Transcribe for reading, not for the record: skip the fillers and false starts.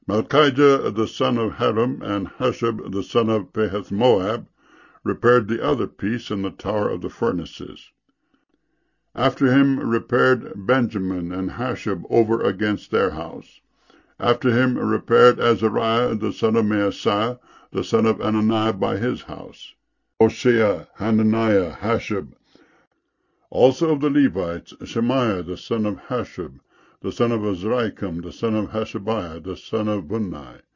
Malchijah the son of Harim and Hashub the son of Pahath-Moab repaired the other piece in the tower of the furnaces. After him repaired Benjamin and Hashub over against their house. After him repaired Azariah the son of Maaseiah the son of Ananiah by his house. Hoshea, Hananiah, Hashub. Also of the Levites, Shemaiah the son of Hashub, the son of Azrikam, the son of Hashabiah, the son of Bunni.